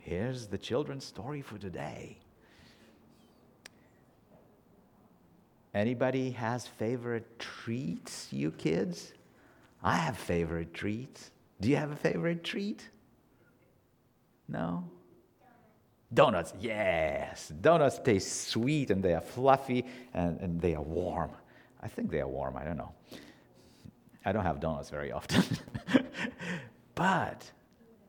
here's the children's story for today. Anybody has favorite treats, you kids? I have favorite treats. Do you have a favorite treat? No? Donuts, yes. Donuts taste sweet and they are fluffy and they are warm. I think they are warm, I don't know. I don't have donuts very often. But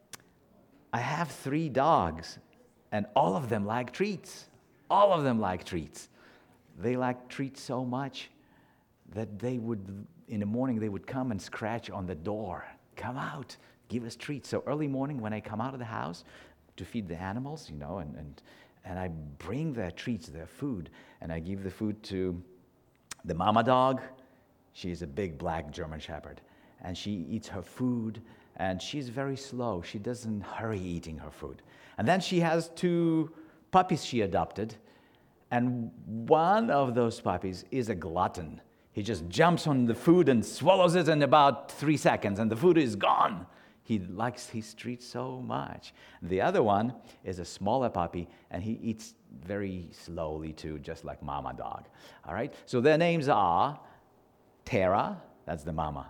I have 3 dogs and all of them like treats. All of them like treats. They like treats so much that they would, in the morning, they would come and scratch on the door. Come out, give us treats. So early morning when I come out of the house to feed the animals, and I bring their treats, their food, and I give the food to the mama dog. She's a big black German Shepherd, and she eats her food, and she's very slow. She doesn't hurry eating her food. And then she has 2 puppies she adopted, and one of those puppies is a glutton. He just jumps on the food and swallows it in about 3 seconds, and the food is gone. He likes his treats so much. The other one is a smaller puppy, and he eats very slowly too, just like mama dog. All right? So their names are Tara, that's the mama.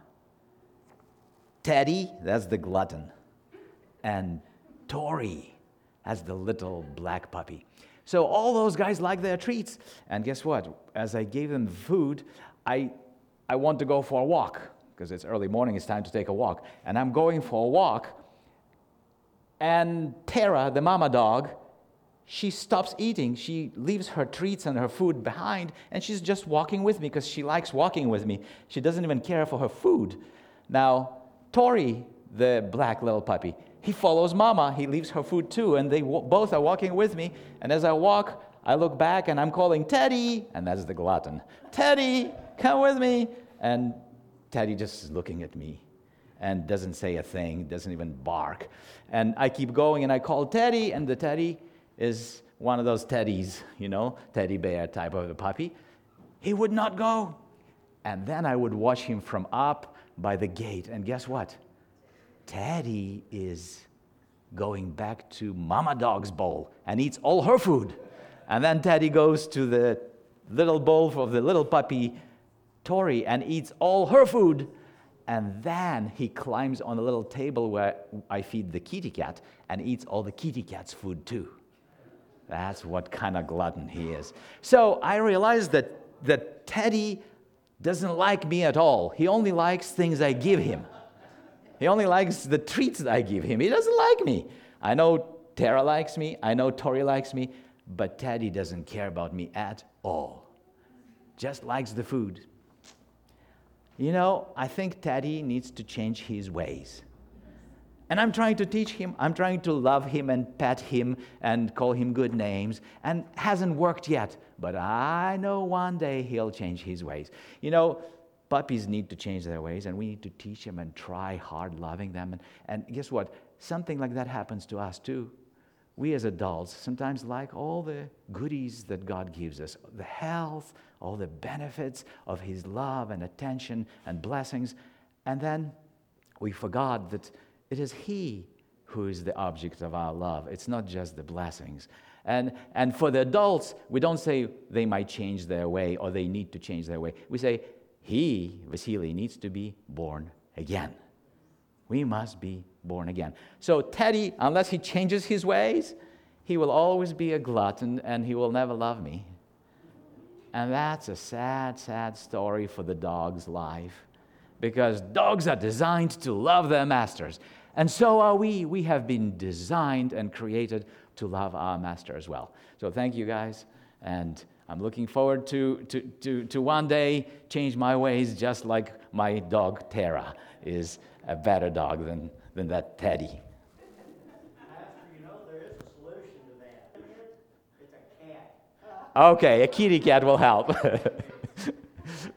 Teddy, that's the glutton. And Tori, that's the little black puppy. So all those guys like their treats. And guess what? As I gave them food, I want to go for a walk because it's early morning, it's time to take a walk. And I'm going for a walk, and Tara, the mama dog, she stops eating. She leaves her treats and her food behind, and she's just walking with me because she likes walking with me. She doesn't even care for her food. Now, Tori, the black little puppy, he follows mama. He leaves her food too, and they both are walking with me. And as I walk, I look back, and I'm calling Teddy, and that's the glutton. Teddy, come with me. And Teddy just is looking at me and doesn't say a thing, doesn't even bark. And I keep going, and I call Teddy, and the Teddy is one of those teddies, teddy bear type of a puppy. He would not go. And then I would watch him from up by the gate, and guess what? Teddy is going back to Mama Dog's bowl and eats all her food. And then Teddy goes to the little bowl of the little puppy, Tori, and eats all her food. And then he climbs on a little table where I feed the kitty cat and eats all the kitty cat's food too. That's what kind of glutton he is. So I realized that Teddy doesn't like me at all. He only likes things I give him. He only likes the treats that I give him. He doesn't like me. I know Tara likes me. I know Tori likes me. But Teddy doesn't care about me at all. Just likes the food. I think Teddy needs to change his ways. And I'm trying to teach him. I'm trying to love him and pet him and call him good names. And hasn't worked yet. But I know one day he'll change his ways. Puppies need to change their ways, and we need to teach them and try hard loving them. And guess what? Something like that happens to us too. We as adults sometimes like all the goodies that God gives us, the health, all the benefits of His love and attention and blessings. And then we forgot that it is He who is the object of our love. It's not just the blessings. And for the adults, we don't say they might change their way or they need to change their way. We say, he, Vasily, needs to be born again. We must be born again. So Teddy, unless he changes his ways, he will always be a glutton and he will never love me. And that's a sad, sad story for the dog's life. Because dogs are designed to love their masters. And so are we. We have been designed and created to love our master as well. So thank you guys. And I'm looking forward to one day change my ways just like my dog Tara is a better dog than that Teddy. There is a solution to that. It's a cat. Okay, a kitty cat will help.